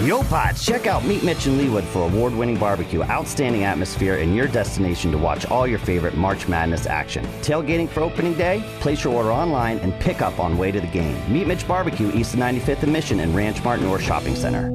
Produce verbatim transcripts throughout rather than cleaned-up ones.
Yo, Pods, check out Meet Mitch and Leewood for award-winning barbecue, outstanding atmosphere, and your destination to watch all your favorite March Madness action. Tailgating for opening day? Place your order online and pick up on way to the game. Meet Mitch Barbecue, east of ninety-fifth and Mission and Ranch Mart North Shopping Center.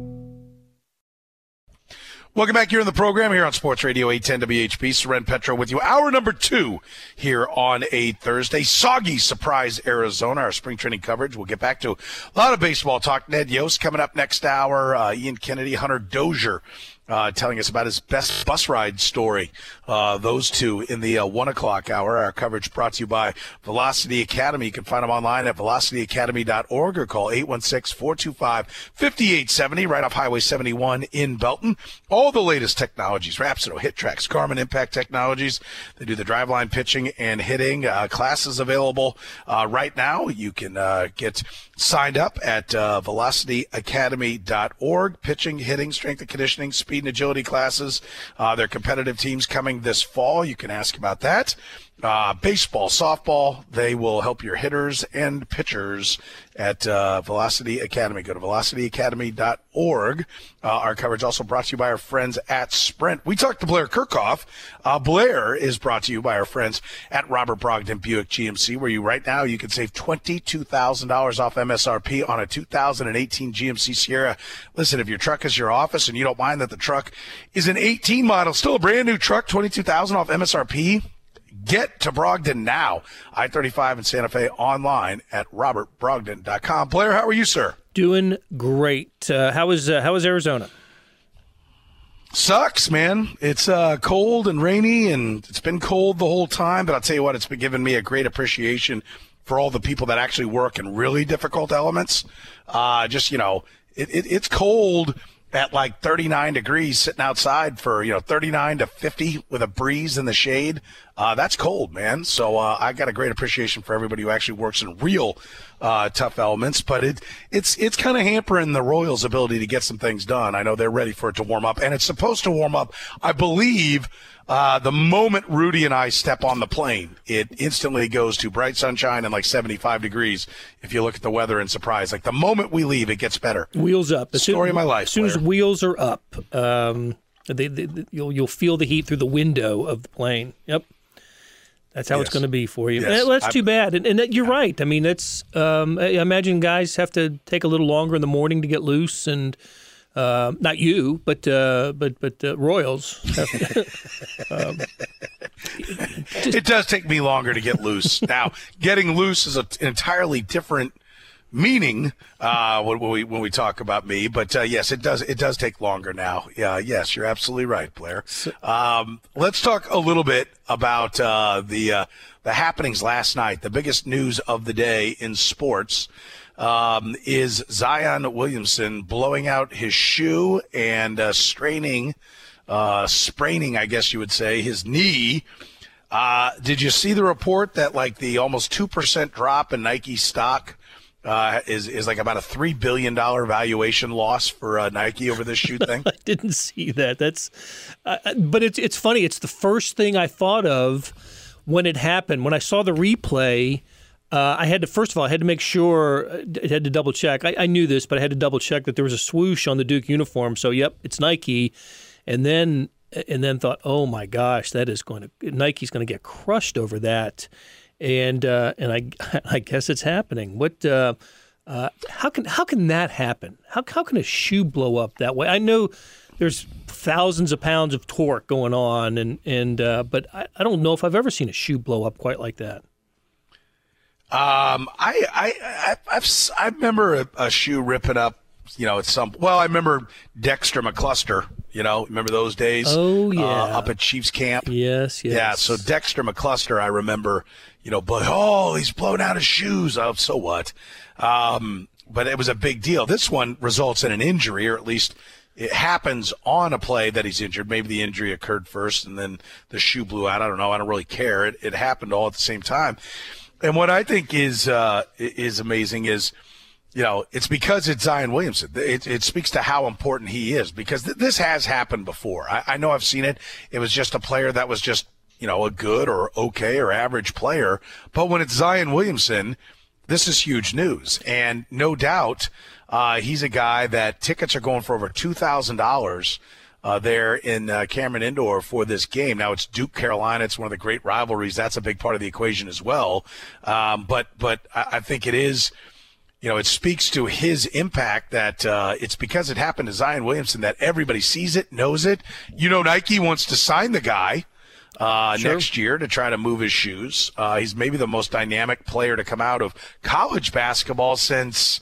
Welcome back here in the program here on Sports Radio eight ten W H P. Soren Petro with you. Hour number two here on a Thursday. Soggy surprise Arizona, our spring training coverage. We'll get back to a lot of baseball talk. Ned Yost coming up next hour. Uh, Ian Kennedy, Hunter Dozier uh, telling us about his best bus ride story. Uh, those two in the uh, one o'clock hour. Our coverage brought to you by Velocity Academy. You can find them online at velocity academy dot org or call eight one six, four two five, five eight seven zero right off Highway seventy-one in Belton. All the latest technologies, Rhapsody, HitTrax, Garmin Impact Technologies. They do the driveline pitching and hitting. Uh, classes available uh, right now. You can uh, get signed up at uh, velocity academy dot org. Pitching, hitting, strength and conditioning, speed and agility classes. Uh, their competitive teams coming this fall. You can ask about that. Uh, baseball, softball, they will help your hitters and pitchers at uh, Velocity Academy. Go to velocity academy dot org. Uh, our coverage also brought to you by our friends at Sprint. We talked to Blair Kirchhoff. Uh, Blair is brought to you by our friends at Robert Brogdon Buick G M C, where you right now you can save twenty-two thousand dollars off M S R P on a two thousand eighteen G M C Sierra. Listen, if your truck is your office and you don't mind that the truck is an eighteen model, still a brand new truck, twenty-two thousand dollars off M S R P, get to Brogdon now. I thirty-five in Santa Fe, online at robert brogdon dot com. Blair, how are you, sir? Doing great. Uh, how is uh, how is Arizona? Sucks, man. It's uh, cold and rainy, and it's been cold the whole time. But I'll tell you what, it's been giving me a great appreciation for all the people that actually work in really difficult elements. Uh, just, you know, it, it, it's cold at like thirty-nine degrees sitting outside for, you know, thirty-nine to fifty with a breeze in the shade. Uh, that's cold, man. So uh, I got a great appreciation for everybody who actually works in real uh, tough elements. But it it's it's kind of hampering the Royals' ability to get some things done. I know they're ready for it to warm up, and it's supposed to warm up, I believe, uh, the moment Rudy and I step on the plane. It instantly goes to bright sunshine and like seventy-five degrees if you look at the weather and surprise. Like the moment we leave, it gets better. Wheels up. Story soon, of my life. As soon Blair. as wheels are up, um, they, they, they, you'll you'll feel the heat through the window of the plane. Yep. That's how yes. it's going to be for you. Yes. Well, that's I'm, too bad. And, and you're right. I mean, that's. Um, I imagine guys have to take a little longer in the morning to get loose, and uh, not you, but uh, but but uh, Royals. Have to, um, just, it does take me longer to get loose. Now, getting loose is a, an entirely different meaning uh, when, when we when we talk about me, but uh, yes, it does it does take longer now. Yeah, yes, you're absolutely right, Blair. Um, let's talk a little bit about uh, the uh, the happenings last night. The biggest news of the day in sports um, is Zion Williamson blowing out his shoe and uh, straining, uh, spraining, I guess you would say, his knee. Uh, did you see the report that like the almost two percent drop in Nike stock Uh, is is like about a three billion dollar valuation loss for uh, Nike over this shoe thing? I didn't see that. That's, uh, but it's it's funny. It's the first thing I thought of when it happened. When I saw the replay, uh, I had to first of all I had to make sure. I had to double check. I, I knew this, but I had to double check that there was a swoosh on the Duke uniform. So yep, it's Nike. And then and then thought, oh my gosh, that is going to Nike's going to get crushed over that. And uh, and I I guess it's happening. What uh, uh, how can how can that happen? How how can a shoe blow up that way? I know there's thousands of pounds of torque going on, and and uh, but I, I don't know if I've ever seen a shoe blow up quite like that. Um, I I I I've, I remember a, a shoe ripping up. You know, it's some. Well, I remember Dexter McCluster. You know, remember those days? Oh yeah, uh, up at Chiefs camp. Yes, yes. Yeah. So Dexter McCluster, I remember. You know, but oh, he's blown out his shoes. Oh, so what? Um, but it was a big deal. This one results in an injury, or at least it happens on a play that he's injured. Maybe the injury occurred first, and then the shoe blew out. I don't know. I don't really care. It it happened all at the same time. And what I think is uh, is amazing is, you know, it's because it's Zion Williamson. It, it speaks to how important he is, because th- this has happened before. I, I know I've seen it. It was just a player that was just, you know, a good or okay or average player. But when it's Zion Williamson, this is huge news. And no doubt uh, he's a guy that tickets are going for over two thousand dollars uh, there in uh, Cameron Indoor for this game. Now, it's Duke Carolina. It's one of the great rivalries. That's a big part of the equation as well. Um, but but I, I think it is, you know, it speaks to his impact that uh, it's because it happened to Zion Williamson that everybody sees it, knows it. You know, Nike wants to sign the guy Uh, sure. next year to try to move his shoes. Uh, he's maybe the most dynamic player to come out of college basketball since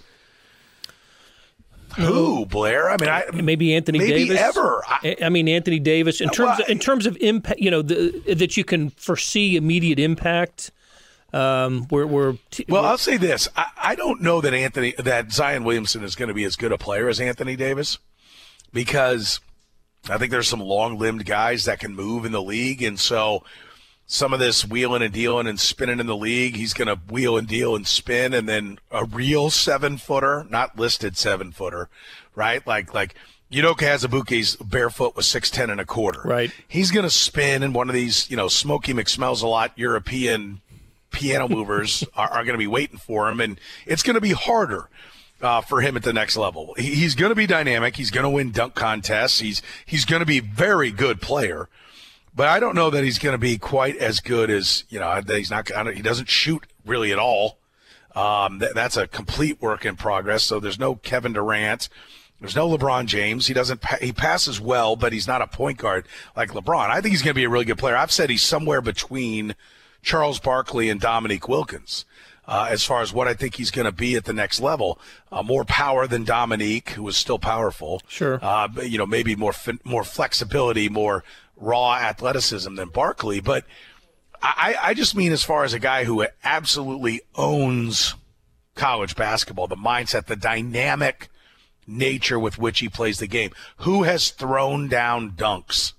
who, Blair? I mean, I, maybe Anthony maybe Davis. ever. I, I mean, Anthony Davis. In terms, well, of, in terms of impact, you know, the, that you can foresee immediate impact. Um, we're, we're t- well, we're, I'll say this: I, I don't know that Anthony, that Zion Williamson is going to be as good a player as Anthony Davis, because I think there's some long-limbed guys that can move in the league, and so some of this wheeling and dealing and spinning in the league, he's going to wheel and deal and spin, and then a real seven-footer, not listed seven-footer, right? Like like Udoka Azubuike's barefoot was six ten and a quarter. Right. He's going to spin, and one of these, you know, Smokey McSmells-a-lot European piano movers are, are going to be waiting for him, and it's going to be harder Uh, for him at the next level. He, he's going to be dynamic. He's going to win dunk contests. He's he's going to be a very good player, but I don't know that he's going to be quite as good as, you know, that he's not. I don't, he doesn't shoot really at all. Um, th- that's a complete work in progress. So there's no Kevin Durant. There's no LeBron James. He doesn't. Pa- he passes well, but he's not a point guard like LeBron. I think he's going to be a really good player. I've said he's somewhere between Charles Barkley and Dominique Wilkins. Uh, as far as what I think he's going to be at the next level, uh, more power than Dominique, who was still powerful. Sure. Uh, but, you know, maybe more fin- more flexibility, more raw athleticism than Barkley. But I, I just mean as far as a guy who absolutely owns college basketball, the mindset, the dynamic nature with which he plays the game. Who has thrown down dunks?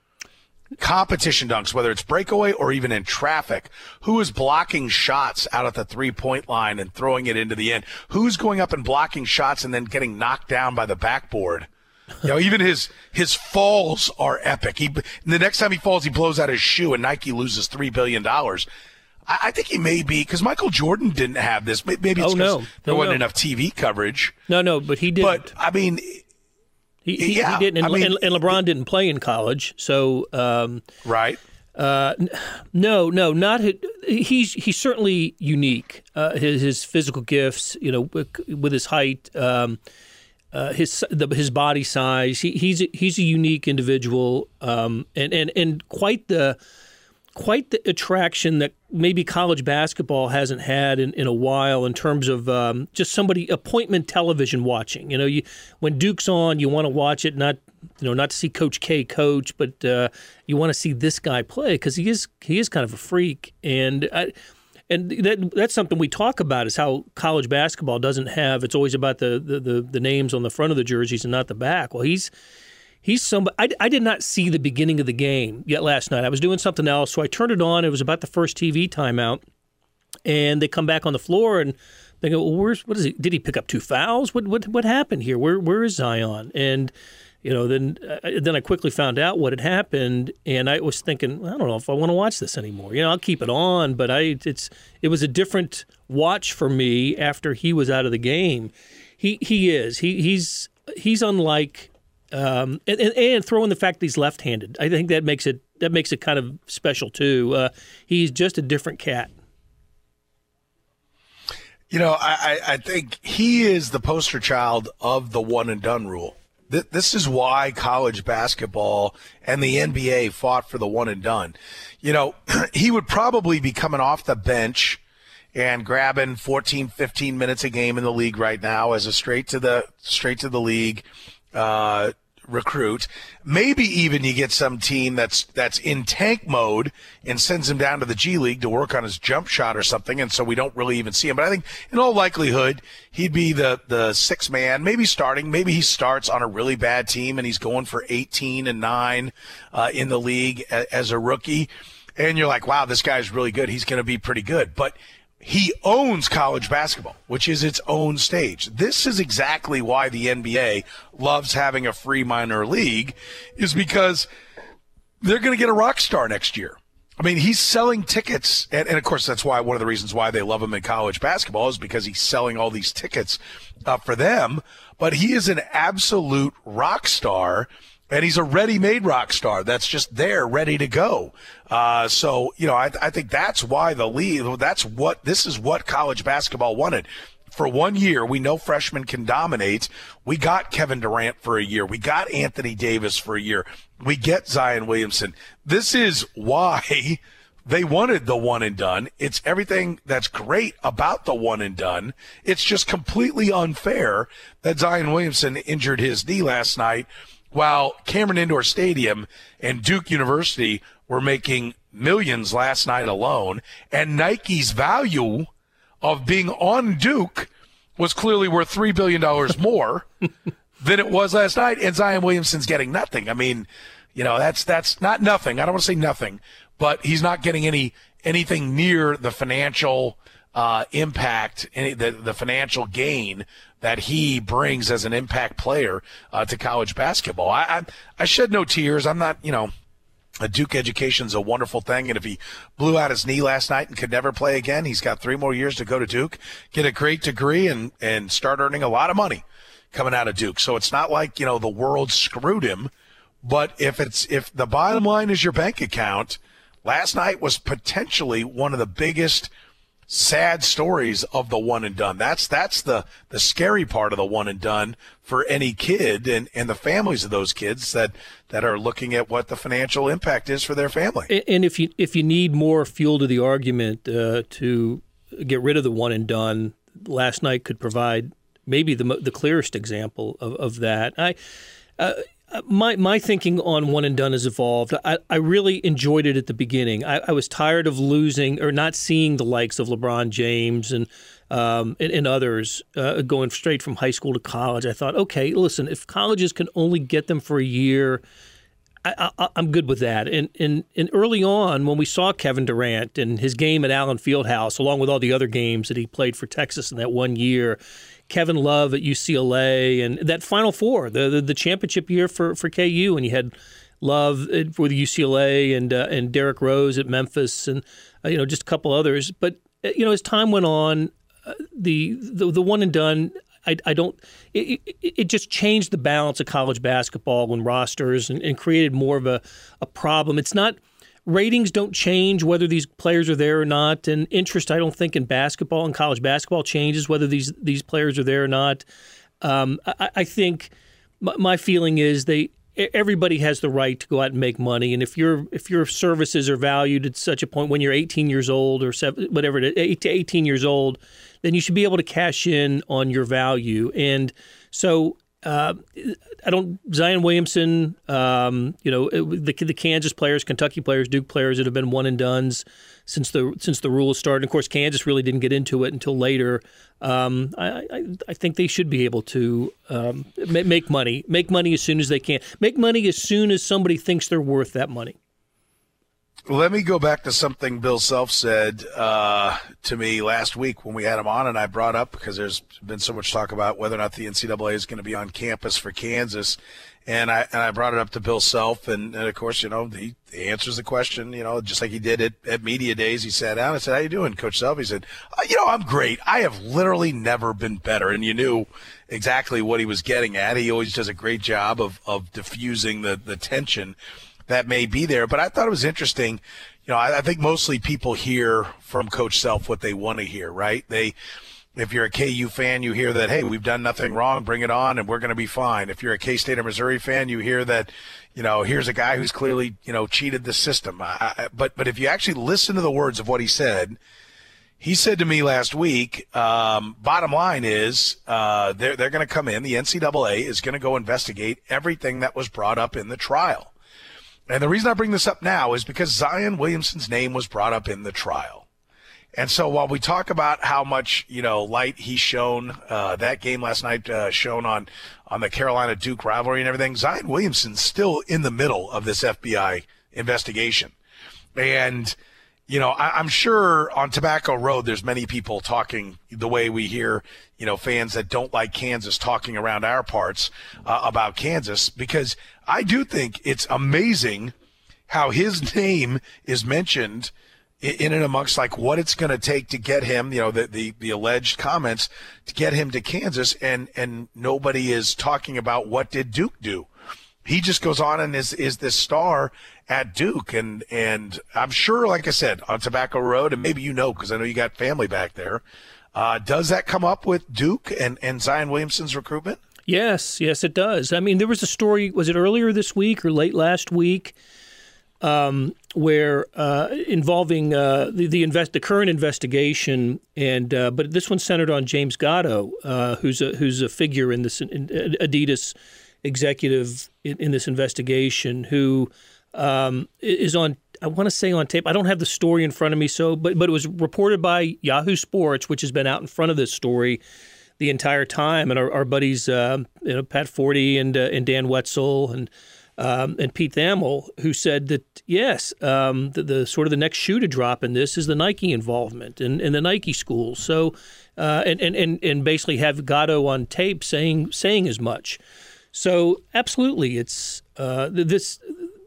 Competition dunks, whether it's breakaway or even in traffic. Who is blocking shots out at the three-point line and throwing it into the end? Who's going up and blocking shots and then getting knocked down by the backboard? You know, even his his falls are epic. He the next time he falls, he blows out his shoe, and Nike loses three billion dollars. I, I think he may be, because Michael Jordan didn't have this. Maybe it's because oh, no. there no, wasn't no. enough T V coverage. No, no, but he didn't. But, I mean... He, he, yeah, he didn't, and, I mean, and, and LeBron didn't play in college, so um, right. Uh, no, no, not his, he's he's certainly unique. Uh, his his physical gifts, you know, with, with his height, um, uh, his the, his body size. He, he's a, he's a unique individual, um, and and and quite the quite the attraction that maybe college basketball hasn't had in, in a while in terms of um, just somebody appointment television watching. You know, you when Duke's on, you want to watch it, not you know not to see Coach K coach, but uh, you want to see this guy play because he is he is kind of a freak, and I, and that that's something we talk about is how college basketball doesn't have. It's always about the the the, the names on the front of the jerseys and not the back. Well, he's. He's somebody. I, I did not see the beginning of the game yet last night. I was doing something else, so I turned it on. It was about the first T V timeout, and they come back on the floor and they go, "Well, where's what is he? Did he pick up two fouls? What what what happened here? Where where is Zion?" And you know, then uh, then I quickly found out what had happened, and I was thinking, I don't know if I want to watch this anymore. You know, I'll keep it on, but I it's it was a different watch for me after he was out of the game. He he is he he's he's unlike. Um, and, and, and throw in the fact that he's left-handed. I think that makes it that makes it kind of special too. Uh, he's just a different cat. You know, I, I think he is the poster child of the one and done rule. Th- this is why college basketball and the N B A fought for the one and done. You know, he would probably be coming off the bench and grabbing fourteen, fifteen minutes a game in the league right now as a straight to the straight to the league uh, recruit. Maybe even you get some team that's that's in tank mode and sends him down to the G League to work on his jump shot or something, and so we don't really even see him. But I think in all likelihood he'd be the the sixth man, maybe starting. Maybe he starts on a really bad team and he's going for eighteen and nine uh, in the league a, as a rookie, and you're like, wow, this guy's really good. He's going to be pretty good. But he owns college basketball, which is its own stage. This is exactly why the N B A loves having a free minor league, is because they're going to get a rock star next year. I mean, he's selling tickets, and, and of course that's why one of the reasons why they love him in college basketball is because he's selling all these tickets uh, for them. But he is an absolute rock star, and he's a ready-made rock star that's just there, ready to go. Uh, so, you know, I, I think that's why the league, that's what, this is what college basketball wanted. For one year, we know freshmen can dominate. We got Kevin Durant for a year. We got Anthony Davis for a year. We get Zion Williamson. This is why they wanted the one and done. It's everything that's great about the one and done. It's just completely unfair that Zion Williamson injured his knee last night while Cameron Indoor Stadium and Duke University were making millions last night alone, and Nike's value of being on Duke was clearly worth three billion dollars more than it was last night, and Zion Williamson's getting nothing. I mean, you know, that's that's not nothing. I don't want to say nothing, but he's not getting any anything near the financial uh, impact, any, the, the financial gain that he brings as an impact player uh, to college basketball. I, I I shed no tears. I'm not, you know, a Duke education's a wonderful thing, and if he blew out his knee last night and could never play again, he's got three more years to go to Duke, get a great degree, and, and start earning a lot of money coming out of Duke. So it's not like, you know, the world screwed him, but if it's if the bottom line is your bank account, last night was potentially one of the biggest sad stories of the one and done. That's that's the the scary part of the one and done for any kid and, and the families of those kids that, that are looking at what the financial impact is for their family. And, and if you if you need more fuel to the argument uh, to get rid of the one and done, last night could provide maybe the the clearest example of, of that. I. Uh, My my thinking on one and done has evolved. I, I really enjoyed it at the beginning. I, I was tired of losing or not seeing the likes of LeBron James and um, and, and others uh, going straight from high school to college. I thought, okay, listen, if colleges can only get them for a year, I, I, I'm good with that. And, and and early on, when we saw Kevin Durant and his game at Allen Fieldhouse, along with all the other games that he played for Texas in that one year, Kevin Love at U C L A, and that Final Four, the the, the championship year for, for K U, and you had Love for the U C L A and uh, and Derrick Rose at Memphis, and uh, you know just a couple others. But uh, you know as time went on, uh, the, the the one and done, I, I don't. It, it, it just changed the balance of college basketball and rosters, and, and created more of a, a problem. It's not. Ratings don't change whether these players are there or not, and interest, I don't think, in basketball and college basketball changes whether these these players are there or not. Um, I, I think my, my feeling is they everybody has the right to go out and make money, and if your if your services are valued at such a point when you're eighteen years old or seven, whatever it is, eight to eighteen years old, then you should be able to cash in on your value. And so. Uh, I don't Zion Williamson, um, you know, the the Kansas players, Kentucky players, Duke players that have been one and dones since the since the rules started. And of course, Kansas really didn't get into it until later. Um, I, I I think they should be able to um, make money, make money as soon as they can, make money as soon as somebody thinks they're worth that money. Let me go back to something Bill Self said uh, to me last week when we had him on, and I brought up because there's been so much talk about whether or not the N C double A is going to be on campus for Kansas, and I and I brought it up to Bill Self, and, and of course, you know, he, he answers the question, you know, just like he did at, at Media Days. He sat down and said, "How you doing, Coach Self?" He said, uh, "You know, I'm great. I have literally never been better," and you knew exactly what he was getting at. He always does a great job of of diffusing the the tension that may be there. But I thought it was interesting. You know, I, I think mostly people hear from Coach Self what they want to hear, right? They, if you're a K U fan, you hear that, hey, we've done nothing wrong, bring it on, and we're going to be fine. If you're a K-State or Missouri fan, you hear that, you know, here's a guy who's clearly, you know, cheated the system. I, I, but but if you actually listen to the words of what he said, he said to me last week, um, bottom line is uh, they're, they're going to come in. The N C double A is going to go investigate everything that was brought up in the trial. And the reason I bring this up now is because Zion Williamson's name was brought up in the trial. And so while we talk about how much, you know, light he's shown, uh, that game last night uh, shown on, on the Carolina-Duke rivalry and everything, Zion Williamson's still in the middle of this F B I investigation. And, you know, I, I'm sure on Tobacco Road there's many people talking the way we hear, you know, fans that don't like Kansas talking around our parts uh, about Kansas, because I do think it's amazing how his name is mentioned in and amongst like what it's going to take to get him, you know, the, the, the alleged comments to get him to Kansas, and, and nobody is talking about what did Duke do. He just goes on and is, is this star at Duke. And, and I'm sure, like I said, on Tobacco Road, and maybe you know, because I know you got family back there, uh, does that come up with Duke and, and Zion Williamson's recruitment? Yes, yes, it does. I mean, there was a story, was it earlier this week or late last week, Um, where uh, involving uh, the the, invest, the current investigation, and uh, but this one centered on James Gatto, uh, who's a who's a figure in this in, Adidas executive in, in this investigation, who um, is on, I want to say on tape. I don't have the story in front of me, so but but it was reported by Yahoo Sports, which has been out in front of this story the entire time, and our, our buddies, uh, you know, Pat Forty and uh, and Dan Wetzel and. Um, and Pete Thamel, who said that, yes, um, the, the sort of the next shoe to drop in this is the Nike involvement in, in the Nike schools. So, uh, and, and, and, and basically have Gatto on tape saying saying as much. So, absolutely, it's uh, this.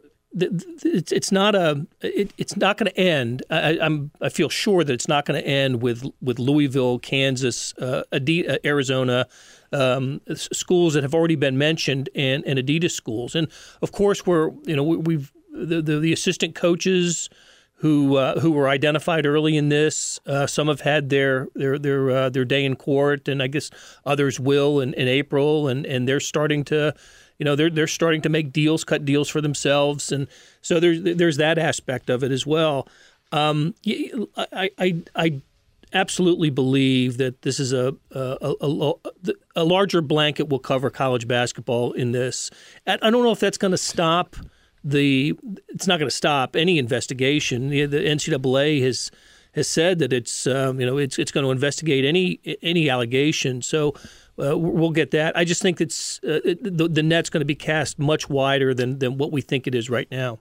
It's it's not a it, it's not going to end. I, I'm I feel sure that it's not going to end with with Louisville, Kansas, uh, Adidas, Arizona. Um, schools that have already been mentioned, and, and Adidas schools, and of course we're you know we, we've the, the the assistant coaches who uh, who were identified early in this. Uh, some have had their their their uh, their day in court, and I guess others will in, in April, and, and they're starting to you know they're they're starting to make deals, cut deals for themselves, and so there's there's that aspect of it as well. Um, I I I. absolutely believe that this is a a, a a larger blanket will cover college basketball in this. I don't know if that's going to stop the. It's not going to stop any investigation. The, the N C double A has has said that it's um, you know it's it's going to investigate any any allegation. So uh, we'll get that. I just think it's uh, it, the the net's going to be cast much wider than than what we think it is right now.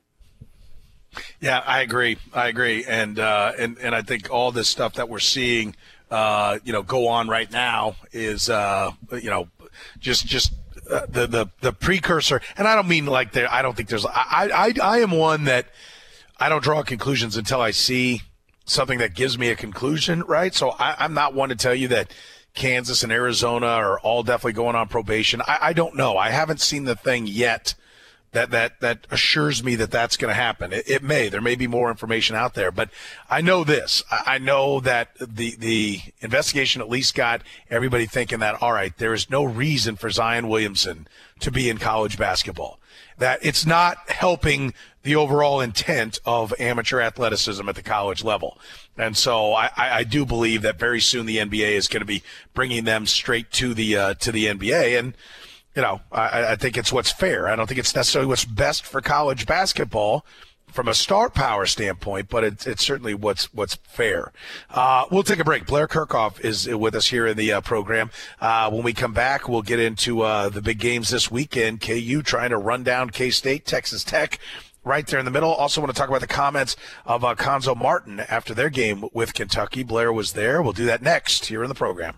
Yeah, I agree. I agree, and uh, and and I think all this stuff that we're seeing, uh, you know, go on right now is, uh, you know, just just uh, the the the precursor. And I don't mean like there. I don't think there's. I I I am one that I don't draw conclusions until I see something that gives me a conclusion, right? So I, I'm not one to tell you that Kansas and Arizona are all definitely going on probation. I, I don't know. I haven't seen the thing yet that that that assures me that that's going to happen. It, it may. There may be more information out there, but I know this. I, I know that the the investigation at least got everybody thinking that, all right, there is no reason for Zion Williamson to be in college basketball. That it's not helping the overall intent of amateur athleticism at the college level. And so I, I do believe that very soon the N B A is going to be bringing them straight to the uh, to the N B A. And you know, I, I think it's what's fair. I don't think it's necessarily what's best for college basketball from a star power standpoint, but it's, it's certainly what's what's fair. Uh, we'll take a break. Blair Kerkhoff is with us here in the uh, program. Uh, when we come back, we'll get into uh, the big games this weekend. K U trying to run down K-State, Texas Tech, right there in the middle. Also want to talk about the comments of uh, Cuonzo Martin after their game with Kentucky. Blair was there. We'll do that next here in the program.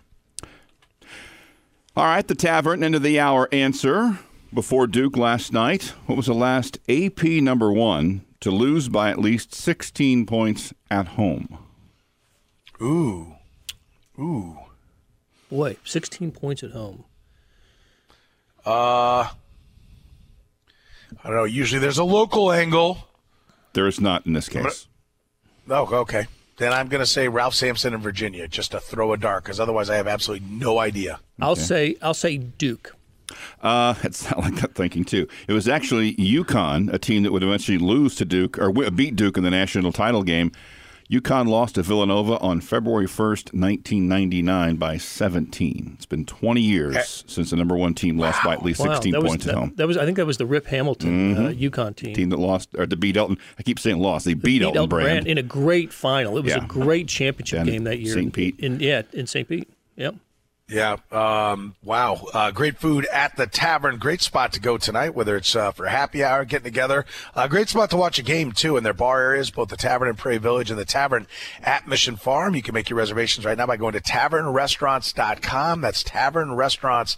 All right, the Tavern, end of the hour answer. Before Duke last night, what was the last A P number one to lose by at least sixteen points at home? Ooh. Ooh. Boy, sixteen points at home. Uh, I don't know. Usually there's a local angle. There is not in this case. Oh, okay. Then I'm going to say Ralph Sampson in Virginia, just to throw a dart, because otherwise I have absolutely no idea. I'll Okay. say I'll say Duke. Uh, it's not like that thinking, too. It was actually UConn, a team that would eventually lose to Duke, or beat Duke in the national title game. UConn lost to Villanova on February first, nineteen ninety-nine by seventeen. It's been twenty years okay. since the number one team lost wow. by at least sixteen wow. that points was, at that, home. That was, I think that was the Rip Hamilton mm-hmm. uh, UConn team. Team that lost, or to beat Elton. I keep saying lost. They beat, beat Elton, Elton Brand. Brand in a great final. It was yeah. a great championship and game that year. Saint Pete. In, yeah, in Saint Pete. Yep. Yeah. Um, wow. Uh, great food at the Tavern. Great spot to go tonight, whether it's uh, for happy hour, getting together. Uh, great spot to watch a game, too, in their bar areas, both the Tavern in Prairie Village and the Tavern at Mission Farm. You can make your reservations right now by going to tavern restaurants dot com. That's tavern restaurants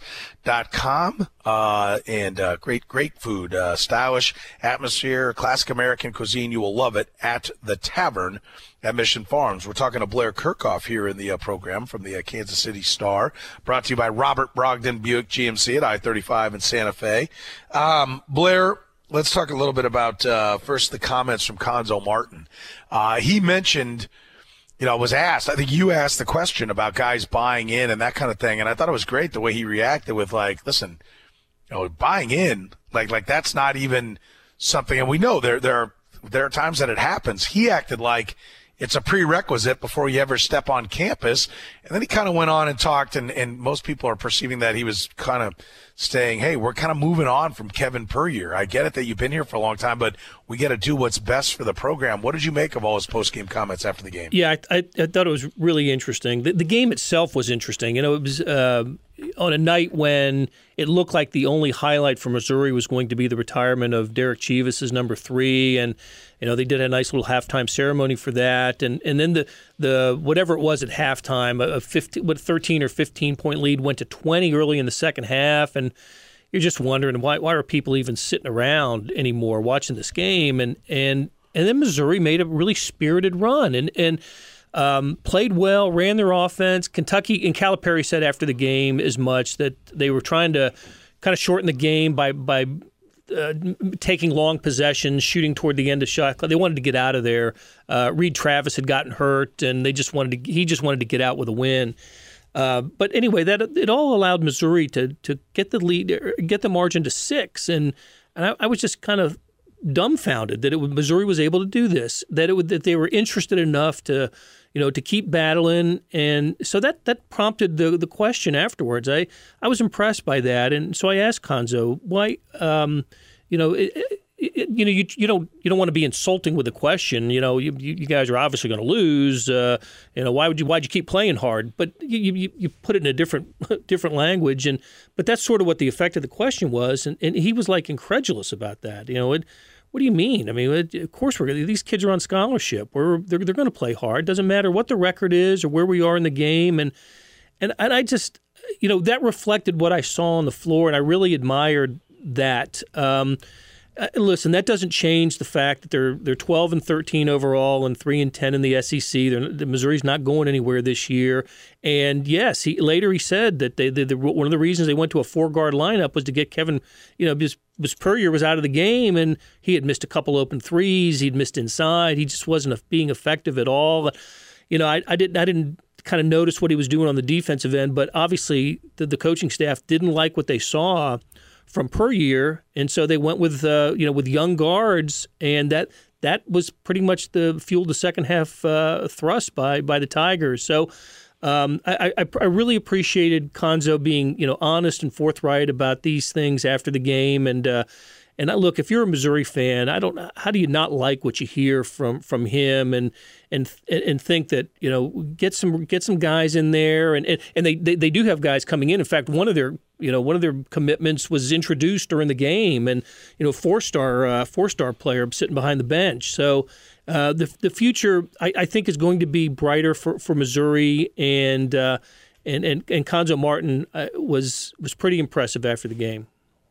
dot com, uh, and uh, great, great food, uh, stylish atmosphere, classic American cuisine. You will love it at the Tavern at Mission Farms. We're talking to Blair Kirchhoff here in the uh, program from the uh, Kansas City Star, brought to you by Robert Brogdon Buick G M C at I thirty-five in Santa Fe. Um, Blair, let's talk a little bit about uh, first the comments from Cuonzo Martin. Uh, he mentioned. You know, was asked, I think you asked the question about guys buying in and that kind of thing. And I thought it was great the way he reacted with like, listen, you know, buying in, like, like that's not even something. And we know there, there are, there are times that it happens. He acted like it's a prerequisite before you ever step on campus. And then he kind of went on and talked, and, and most people are perceiving that he was kind of saying, hey, we're kind of moving on from Kevin Puryear. I get it that you've been here for a long time, but we got to do what's best for the program. What did you make of all his post-game comments after the game? Yeah, I, I, I thought it was really interesting. The, the game itself was interesting. You know, it was uh, on a night when it looked like the only highlight for Missouri was going to be the retirement of Derek Chivas as number three, and you know they did a nice little halftime ceremony for that, and and then the the whatever it was at halftime, a fifteen, what thirteen or fifteen point lead went to twenty early in the second half, and you're just wondering why why are people even sitting around anymore watching this game, and and and then Missouri made a really spirited run, and and. Um, played well, ran their offense. Kentucky, and Calipari said after the game as much, that they were trying to kind of shorten the game by by uh, taking long possessions, shooting toward the end of shot clock. They wanted to get out of there. Uh, Reed Travis had gotten hurt, and they just wanted to. He just wanted to get out with a win. Uh, but anyway, that it all allowed Missouri to to get the lead, get the margin to six, and and I, I was just kind of dumbfounded that it would, Missouri was able to do this. That it would that they were interested enough to. You know, to keep battling, and so that, that prompted the the question afterwards. I, I was impressed by that, and so I asked Cuonzo why. Um, you know, it, it, you know, you you don't you don't want to be insulting with a question. You know, you you guys are obviously going to lose. Uh, you know, why would you why'd you keep playing hard? But you, you you put it in a different different language, and but that's sort of what the effect of the question was, and, and he was like incredulous about that. You know, it. What do you mean? I mean, of course, we're these kids are on scholarship. We're they're, they're going to play hard. Doesn't matter what the record is or where we are in the game. And and and I just, you know, that reflected what I saw on the floor, and I really admired that. Um, uh, listen, that doesn't change the fact that they're they're twelve and thirteen overall and three and ten in the S E C. They're, the Missouri's not going anywhere this year. And yes, he later he said that they, they, they one of the reasons they went to a four guard lineup was to get Kevin, you know, because. Was Puryear was out of the game, and he had missed a couple open threes. He'd missed inside. He just wasn't being effective at all. You know, I, I didn't I didn't kind of notice what he was doing on the defensive end, but obviously the, the coaching staff didn't like what they saw from Puryear, and so they went with uh, you know with young guards, and that that was pretty much the fueled the second half uh, thrust by by the Tigers. So. Um, I, I, I really appreciated Cuonzo being, you know, honest and forthright about these things after the game, and uh, and I, look, if you're a Missouri fan, I don't, how do you not like what you hear from from him, and and and think that, you know, get some get some guys in there, and and, and they, they they do have guys coming in. In fact, one of their you know one of their commitments was introduced during the game, and you know four star uh, four star player sitting behind the bench, so. Uh, the the future, I, I think, is going to be brighter for, for Missouri, and uh, and and and Cuonzo Martin uh, was was pretty impressive after the game.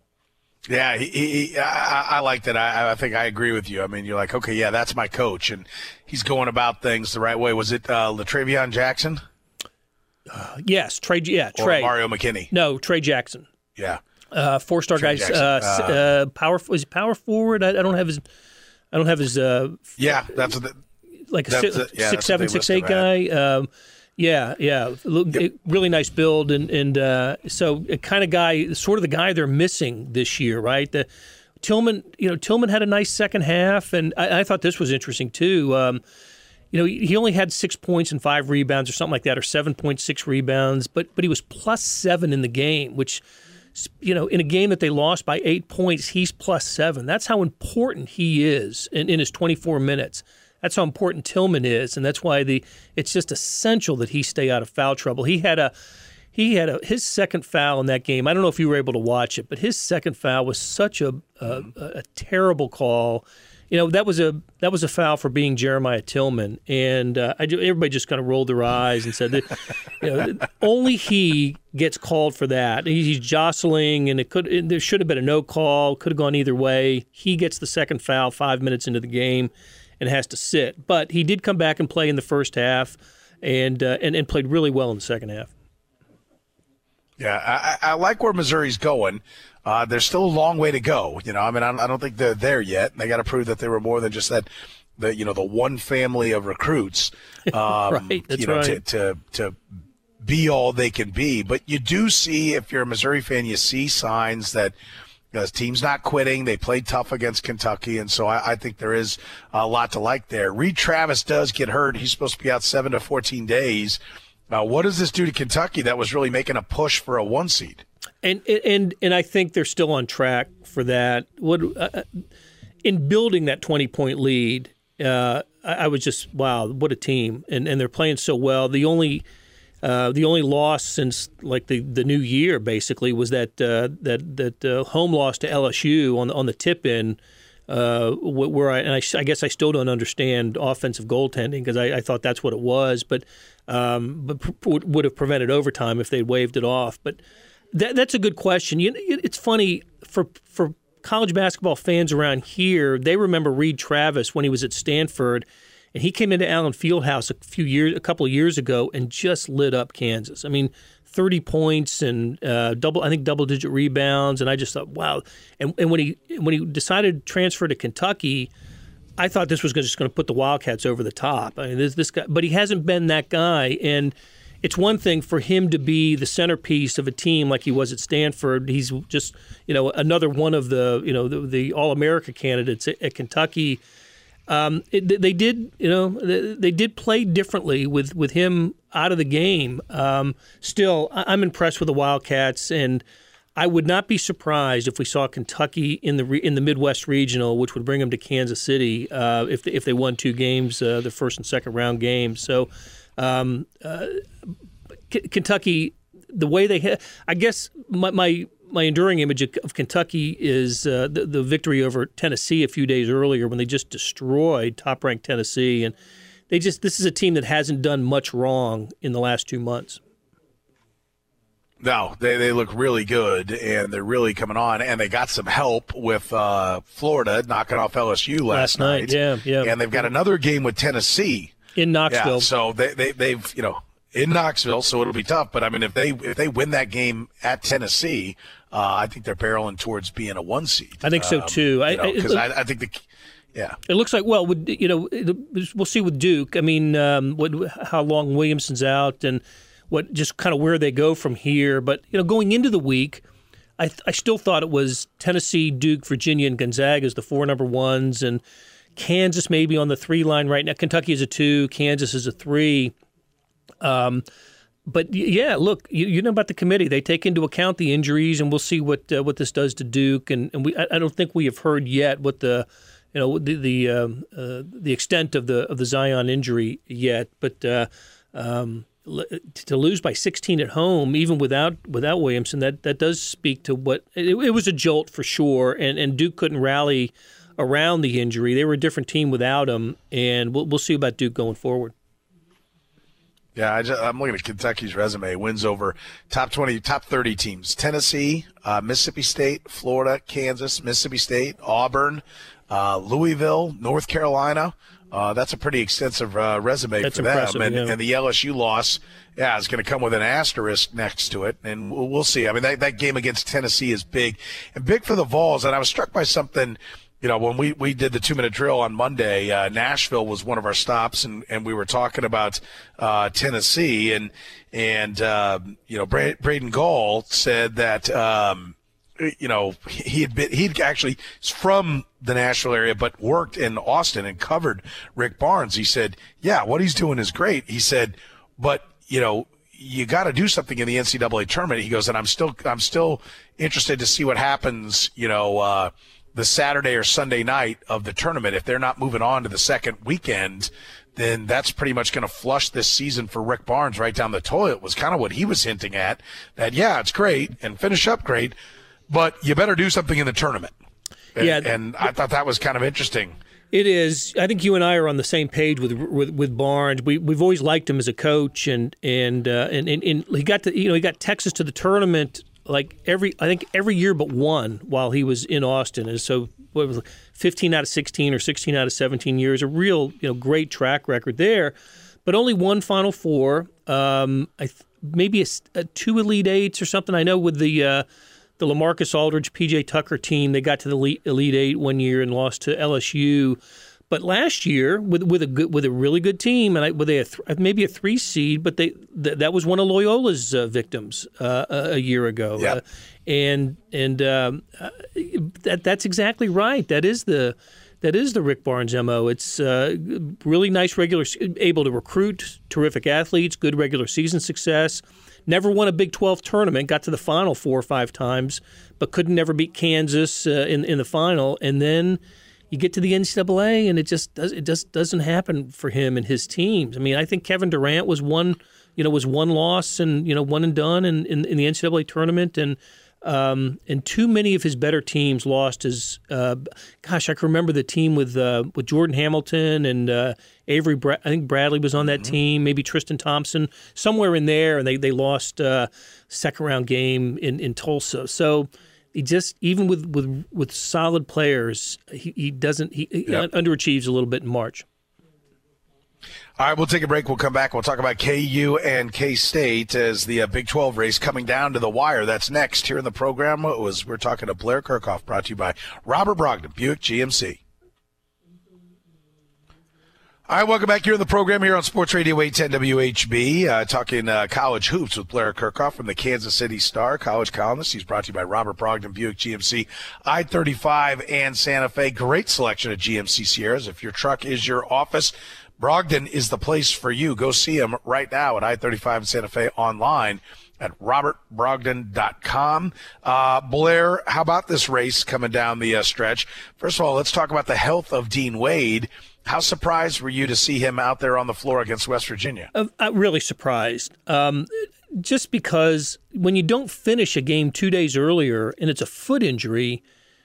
Yeah, he, he, I, I like that. I, I think I agree with you. I mean, you're like, okay, yeah, that's my coach, and he's going about things the right way. Was it uh, LaTravion Jackson? Uh, yes, Trey. Yeah, or Trey. Mario McKinney. No, Trey Jackson. Yeah, uh, four star guy. Uh, uh, uh, power was he power forward? I, I don't have his. I don't have his. Uh, yeah, that's the, like a that's six, the, yeah, six seven, six eight guy. Um, yeah, yeah, yep. Really nice build, and and uh, so a kind of guy, sort of the guy they're missing this year, right? The Tillman, you know, Tillman had a nice second half, and I, I thought this was interesting too. Um, you know, he only had six points and five rebounds, or something like that, or seven point six rebounds, but but he was plus seven in the game, which. You know, in a game that they lost by eight points, he's plus seven. That's how important he is in, in his twenty-four minutes. That's how important Tillman is, and that's why the it's just essential that he stay out of foul trouble. He had a he had a his second foul in that game. I don't know if you were able to watch it, but his second foul was such a a, a terrible call. you know, that was a that was a foul for being Jeremiah Tillman, and uh, I, everybody just kind of rolled their eyes and said that, you know, only he gets called for that. He's jostling, and it could it, there should have been a no call, could have gone either way. He gets the second foul five minutes into the game, and has to sit. But he did come back and play in the first half, and uh, and, and played really well in the second half. Yeah, I, I like where Missouri's going. Uh, there's still a long way to go. You know, I mean, I, I don't think they're there yet. They got to prove that they were more than just that, the you know, the one family of recruits. Um, right, that's you know, right. To, to to be all they can be. But you do see, if you're a Missouri fan, you see signs that the team's not quitting. They played tough against Kentucky, and so I, I think there is a lot to like there. Reed Travis does get hurt. He's supposed to be out seven to fourteen days. Uh, what does this do to Kentucky that was really making a push for a one seed? And and and I think they're still on track for that. What uh, in building that twenty point lead, uh, I, I was just wow, what a team! And and they're playing so well. The only uh, the only loss since like the, the new year basically was that uh, that that uh, home loss to L S U on the, on the tip in. Uh, where I and I, I guess I still don't understand offensive goaltending because I, I thought that's what it was, but um, but p- would have prevented overtime if they'd waved it off. But that, that's a good question. You know, it's funny for for college basketball fans around here. They remember Reed Travis when he was at Stanford, and he came into Allen Fieldhouse a few years, a couple of years ago, and just lit up Kansas. I mean, thirty points and uh, double, I think double digit rebounds, and I just thought, wow. And and when he when he decided to transfer to Kentucky, I thought this was just going to put the Wildcats over the top. I mean, this this guy, but he hasn't been that guy. And it's one thing for him to be the centerpiece of a team like he was at Stanford. He's just, you know, another one of the, you know, the, the All-America candidates at, at Kentucky. Um, it, they did, you know, they, they did play differently with, with him out of the game. Um, still, I'm impressed with the Wildcats, and I would not be surprised if we saw Kentucky in the in the Midwest Regional, which would bring them to Kansas City uh, if they, if they won two games, uh, the first and second round games. So, um, uh, K- Kentucky, the way they had, I guess my. my My enduring image of Kentucky is uh, the, the victory over Tennessee a few days earlier when they just destroyed top-ranked Tennessee, and they just this is a team that hasn't done much wrong in the last two months. No, they they look really good, and they're really coming on, and they got some help with uh, Florida knocking off L S U last, last night. night. Yeah, yeah. And they've got another game with Tennessee in Knoxville. Yeah, so they, they they've you know. in Knoxville, so it'll be tough. But I mean, if they if they win that game at Tennessee, uh, I think they're barreling towards being a one seed. I think so too. Because um, I, I, I think the yeah, it looks like well, with, you know, we'll see with Duke. I mean, um, what how long Williamson's out and what just kind of where they go from here. But you know, going into the week, I I still thought it was Tennessee, Duke, Virginia, and Gonzaga as the four number ones, and Kansas maybe on the three line right now. Kentucky is a two, Kansas is a three. Um, but yeah, look, you, you know about the committee. They take into account the injuries, and we'll see what uh, what this does to Duke. And, and we, I, I don't think we have heard yet what the, you know, the the um, uh, the extent of the of the Zion injury yet. But uh, um, to lose by sixteen at home, even without without Williamson, that, that does speak to what it, it was a jolt for sure. And and Duke couldn't rally around the injury. They were a different team without him, and we'll we'll see about Duke going forward. Yeah, I just, I'm looking at Kentucky's resume. Wins over top twenty, top thirty teams. Tennessee, uh, Mississippi State, Florida, Kansas, Mississippi State, Auburn, uh, Louisville, North Carolina. Uh, that's a pretty extensive uh, resume that's for them. And, yeah. and the L S U loss, yeah, is going to come with an asterisk next to it. And we'll, we'll see. I mean, that, that game against Tennessee is big. And big for the Vols. And I was struck by something – you know, when we, we did the two-minute drill on Monday, uh, Nashville was one of our stops, and, and we were talking about uh, Tennessee. And, and uh, you know, Bra- Braden Gall said that, um, you know, he had been, he'd actually is from the Nashville area but worked in Austin and covered Rick Barnes. He said, yeah, what he's doing is great. He said, but, you know, you got to do something in the N C double A tournament. He goes, and I'm still I'm still interested to see what happens, you know, uh, the Saturday or Sunday night of the tournament. If they're not moving on to the second weekend, then that's pretty much going to flush this season for Rick Barnes right down the toilet, was kind of what he was hinting at, that, yeah, it's great and finish up great, but you better do something in the tournament. And, yeah. and I thought that was kind of interesting It is. I think you and I are on the same page with with, with Barnes. We we've always liked him as a coach, and and, uh, and and and he got to you know he got Texas to the tournament like every I think every year but one while he was in Austin, and so what was it, fifteen out of sixteen or sixteen out of seventeen years, a real you know great track record there, but only one Final Four. Um, I th- maybe a, a two Elite Eights or something. I know with the. Uh, The LaMarcus Aldridge, P J Tucker team, they got to the Elite, Elite Eight one year and lost to L S U. But last year, with with a good, with a really good team, and I, with a th- maybe a three seed, but they th- that was one of Loyola's uh, victims uh, a, a year ago. Yeah. Uh, and and um, uh, that that's exactly right. That is the that is the Rick Barnes M O. It's uh, really nice regular, able to recruit terrific athletes, good regular season success. Never won a Big twelve tournament, got to the final four or five times, but couldn't never beat Kansas uh, in in the final. And then you get to the N C double A, and it just does it just doesn't happen for him and his teams. I mean, I think Kevin Durant was one, you know, was one loss and you know one and done in, in, in the N C double A tournament, and um, and too many of his better teams lost. His uh, gosh, I can remember the team with uh, with Jordan Hamilton and uh, Avery. Bra- I think Bradley was on that mm-hmm. team. Maybe Tristan Thompson, somewhere in there, and they they lost uh, second round game in, in Tulsa. So he just even with with, with solid players, he, he doesn't he, he yep. underachieves a little bit in March. All right, we'll take a break. We'll come back. We'll talk about K U and K-State as the uh, Big twelve race coming down to the wire. That's next here in the program. It was, we're talking to Blair Kerkhoff, brought to you by Robert Brogdon, Buick G M C. All right, welcome back here in the program here on Sports Radio eight ten W H B, uh, talking uh, college hoops with Blair Kerkhoff from the Kansas City Star, college columnist. He's brought to you by Robert Brogdon, Buick G M C, I thirty-five and Santa Fe. Great selection of G M C Sierras. If your truck is your office, Brogdon is the place for you. Go see him right now at I thirty-five and Santa Fe, online at robert brogdon dot com. Uh, Blair, how about this race coming down the uh, stretch? First of all, let's talk about the health of Dean Wade. How surprised were you to see him out there on the floor against West Virginia? Uh, I'm really surprised. Um, just because when you don't finish a game two days earlier and it's a foot injury,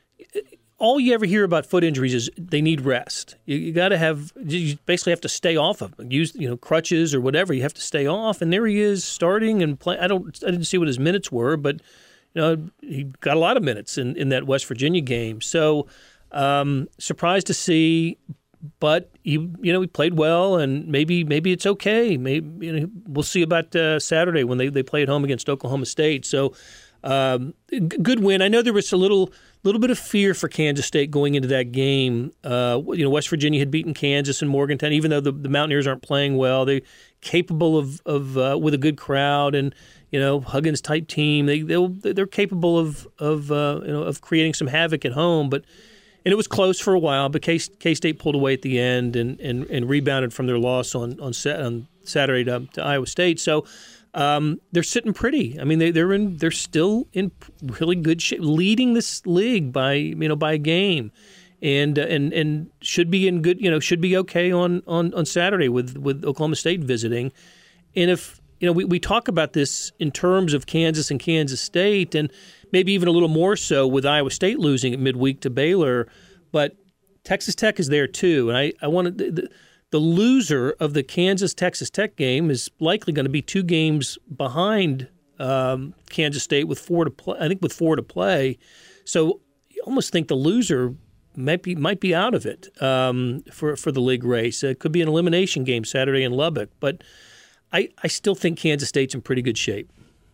all you ever hear about foot injuries is they need rest. You, you got to have, you basically have to stay off of them. Use, you know, crutches or whatever. You have to stay off. And there he is starting and playing. I don't, I didn't see what his minutes were, but you know, he got a lot of minutes in, in that West Virginia game. So um, surprised to see. But he, you know, he played well, and maybe maybe it's okay. Maybe you know, we'll see about uh, Saturday when they, they play at home against Oklahoma State. So, um, g- good win. I know there was a little little bit of fear for Kansas State going into that game. Uh, you know, West Virginia had beaten Kansas and Morgantown, even though the, the Mountaineers aren't playing well. They're capable of of uh, with a good crowd and you know Huggins type team. They they'll, they're capable of of uh, you know of creating some havoc at home, but. And it was close for a while, but K- K-State pulled away at the end and, and, and rebounded from their loss on on, sa- on Saturday to, to Iowa State. So um, they're sitting pretty. I mean, they, they're in they're still in really good shape, leading this league by you know by a game, and uh, and and should be in good you know should be okay on, on, on Saturday with, with Oklahoma State visiting. And if you know we, we talk about this in terms of Kansas and Kansas State and. Maybe even a little more so with Iowa State losing at midweek to Baylor. But Texas Tech is there too. And I, I wanted the, the loser of the Kansas-Texas Tech game is likely going to be two games behind um, Kansas State with four to play. I think with four to play. So you almost think the loser might be might be out of it um, for, for the league race. It could be an elimination game Saturday in Lubbock. But I, I still think Kansas State's in pretty good shape.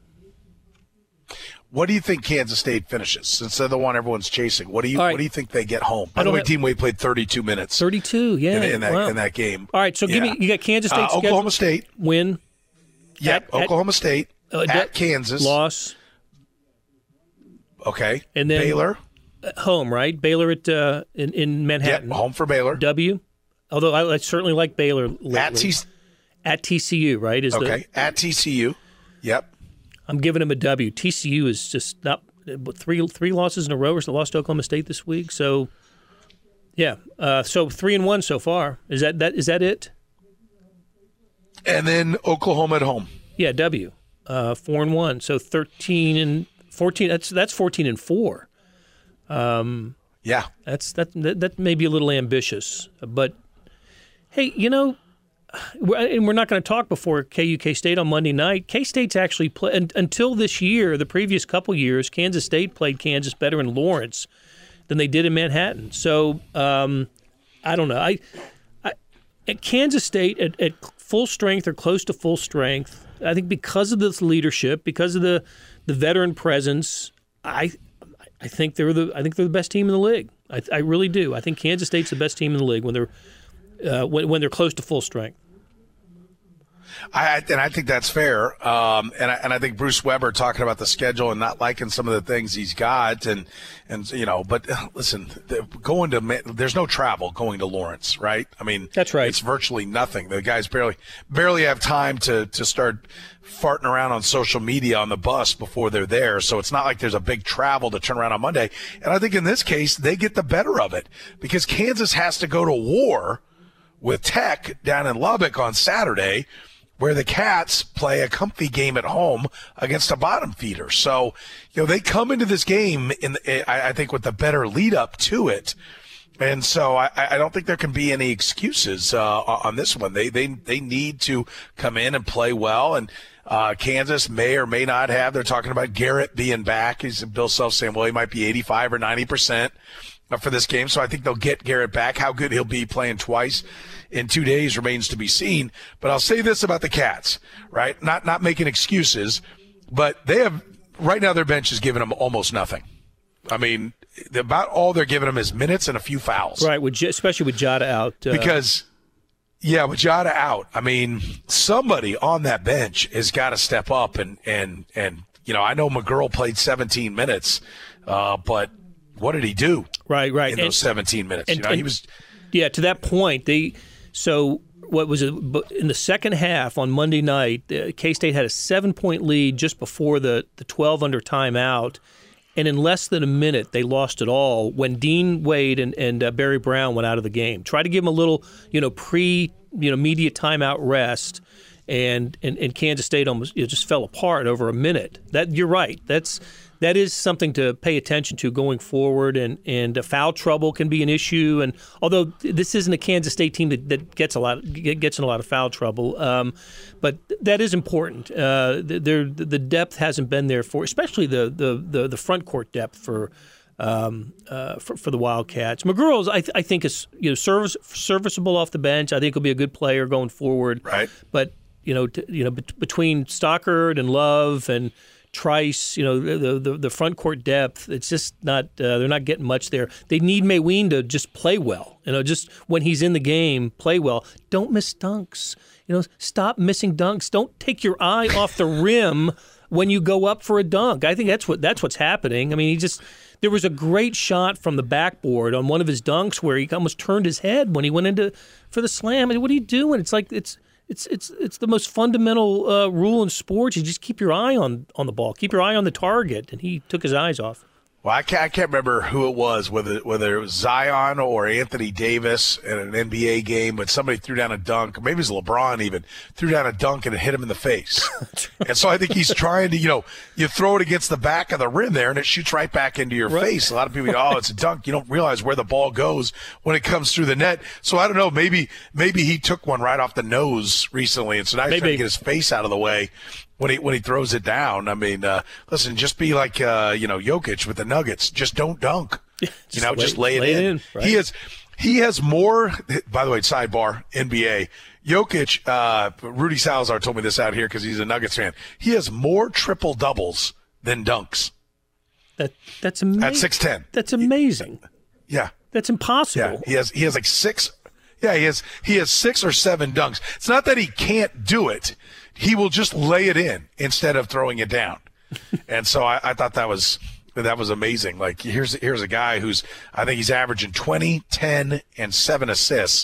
What do you think Kansas State finishes? Since they're the one everyone's chasing, what do you right. what do you think they get home? By the way, have... Dean Wade played thirty-two minutes. thirty-two, yeah, in, in that wow. in that game. All right, so yeah. give me you got Kansas State, uh, Oklahoma State win. Yep, at, Oklahoma at, State uh, at Kansas loss. Okay, and then Baylor home, right? Baylor at uh, in in Manhattan. Yep, home for Baylor. W. Although I, I certainly like Baylor lately. At T- at T C U, right? Is okay the, at T C U. Yep. I'm giving him a W. T C U is just not. Three three losses in a row. Or lost to Oklahoma State this week. So, yeah. Uh, so three and one so far. Is that that is that it? And then Oklahoma at home. Yeah, W. Uh, four and one. So thirteen and fourteen. That's that's fourteen and four. Um, Yeah. That's that, that that may be a little ambitious, but hey, you know, and we're not going to talk before K U K State on Monday night. K-State's actually play, and, until this year, the previous couple years, Kansas State played Kansas better in Lawrence than they did in Manhattan. So um, I don't know. I, I at Kansas State at, at full strength or close to full strength, I think because of this leadership, because of the the veteran presence, I. I think they're the I think they're the best team in the league. I, I really do. I think Kansas State's the best team in the league when they're uh, when, when they're close to full strength. I and I think that's fair. Um, and I, and I think Bruce Weber talking about the schedule and not liking some of the things he's got, and and you know, but uh, listen, going to there's no travel going to Lawrence, right? I mean, that's right. It's virtually nothing. The guys barely barely have time to to start farting around on social media on the bus before they're there. So it's not like there's a big travel to turn around on Monday. And I think in this case they get the better of it because Kansas has to go to war with Tech down in Lubbock on Saturday, where the Cats play a comfy game at home against a bottom feeder. So, you know, they come into this game, in I think, with the better lead up to it. And so I, I don't think there can be any excuses uh, on this one. They, they they need to come in and play well. And uh, Kansas may or may not have. They're talking about Garrett being back. He's Bill Self saying, well, he might be eighty-five or ninety percent for this game. So I think they'll get Garrett back. How good he'll be playing twice in two days remains to be seen. But I'll say this about the Cats, right? Not not making excuses, but they have right now their bench is giving them almost nothing. I mean, about all they're giving them is minutes and a few fouls. Right, with, especially with Jada out. Uh, because, yeah, with Jada out, I mean, somebody on that bench has got to step up. And, and, and you know, I know McGurl played seventeen minutes, uh, but what did he do? Right, right. In and, those seventeen minutes? And, you know, and, he was. Yeah, to that point, they so what was it in the second half on Monday night? Uh, K-State had a seven-point lead just before the the twelve under timeout. And in less than a minute, they lost it all when Dean Wade and, and uh, Barry Brown went out of the game. Tried to give them a little, you know, pre, you know, media timeout rest, and and, and Kansas State almost it just fell apart over a minute. That you're right. That's that is something to pay attention to going forward. And and uh, foul trouble can be an issue. And although this isn't a Kansas State team that, that gets a lot gets in a lot of foul trouble, um, but that is important. Uh, the, the depth hasn't been there for, especially the the the, the front court depth for. Um, uh, for, for the Wildcats. McGurl, I, th- I think, is you know service, serviceable off the bench. I think he'll be a good player going forward. Right. But you know, t- you know, be- between Stockard and Love and Trice, you know, the, the the front court depth, it's just not. Uh, they're not getting much there. They need Mayween to just play well. You know, just when he's in the game, play well. Don't miss dunks. You know, stop missing dunks. Don't take your eye off the rim when you go up for a dunk. I think that's what that's what's happening. I mean, he just. There was a great shot from the backboard on one of his dunks where he almost turned his head when he went into for the slam. I mean, what are you doing? It's like it's it's it's it's the most fundamental uh, rule in sports. You just keep your eye on, on the ball, keep your eye on the target, and he took his eyes off. Well, I can't, I can't remember who it was, whether whether it was Zion or Anthony Davis in an N B A game, but somebody threw down a dunk. Maybe it was LeBron even threw down a dunk and it hit him in the face. And so I think he's trying to, you know, you throw it against the back of the rim there and it shoots right back into your right. face. A lot of people go, oh, it's a dunk. You don't realize where the ball goes when it comes through the net. So I don't know. Maybe maybe he took one right off the nose recently, and so now he's maybe. trying to get his face out of the way. When he when he throws it down, I mean, uh, listen, just be like uh, you know Jokic with the Nuggets. Just don't dunk. Yeah, you know, lay, just lay it lay in. It in right? He has he has more. By the way, sidebar N B A. Jokic, uh, Rudy Salazar told me this out here because he's a Nuggets fan. He has more triple doubles than dunks. That that's amazing. At six ten. That's amazing. Yeah, that's impossible. Yeah, he has he has like six. Yeah, he has he has six or seven dunks. It's not that he can't do it. He will just lay it in instead of throwing it down. And so I, I thought that was that was amazing. Like here's here's a guy who's I think he's averaging twenty, ten, and seven assists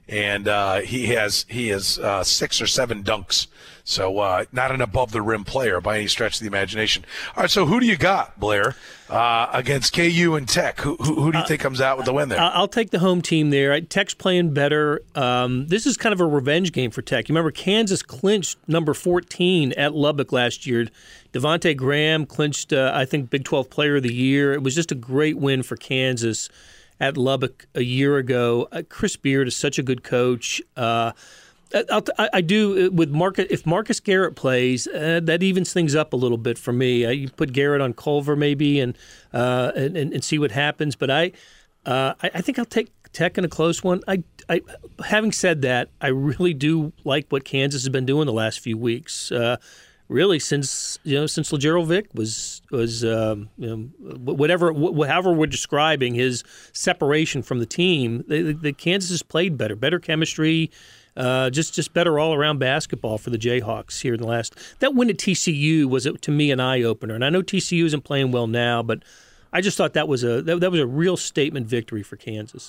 and uh, he has he has uh, six or seven dunks. So uh, not an above-the-rim player by any stretch of the imagination. All right, so who do you got, Blair, uh, against K U and Tech? Who, who, who do you think comes out with the win there? I'll take the home team there. Tech's playing better. Um, this is kind of a revenge game for Tech. You remember Kansas clinched number fourteen at Lubbock last year. Devontae Graham clinched, uh, I think, Big twelve Player of the Year. It was just a great win for Kansas at Lubbock a year ago. Uh, Chris Beard is such a good coach. Uh, I'll, I, I do with Marcus. If Marcus Garrett plays, uh, that evens things up a little bit for me. I, you put Garrett on Culver maybe and uh, and, and see what happens. But I, uh, I, I think I'll take Tech in a close one. I, I, having said that, I really do like what Kansas has been doing the last few weeks. Uh, really, since you know, since Lagerald Vick was was um, you know, whatever, wh- however we're describing his separation from the team, the, the, the Kansas has played better, better chemistry. Uh, just just better all-around basketball for the Jayhawks here in the last. That win at T C U was, to me, an eye-opener. And I know T C U isn't playing well now, but I just thought that was a that, that was a real statement victory for Kansas.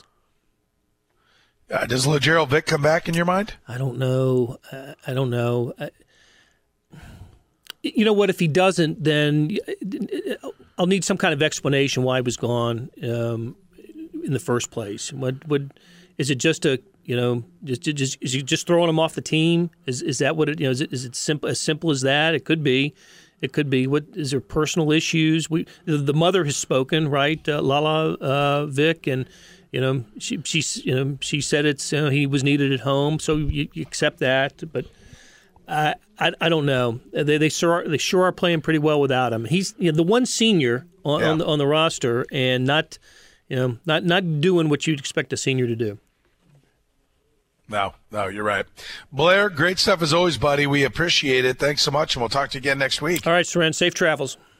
Uh, does Lagerald Vick come back in your mind? I don't know. Uh, I don't know. I, you know what? If he doesn't, then I'll need some kind of explanation why he was gone um, in the first place. What would is it just a You know, just, just is he just throwing him off the team? Is is that what it? You know, is it, is it simple as simple as that? It could be, it could be. What is there? Personal issues? We the, the mother has spoken, right? Uh, Lala uh, Vick, and you know, she she you know she said it's you know, he was needed at home, so you, you accept that. But I, I I don't know. They they sure they sure are playing pretty well without him. He's you know, the one senior on yeah. on, the, on the roster, and not you know not not doing what you'd expect a senior to do. No, no, you're right. Blair, great stuff as always, buddy. We appreciate it. Thanks so much, and we'll talk to you again next week. All right, Soren, safe travels.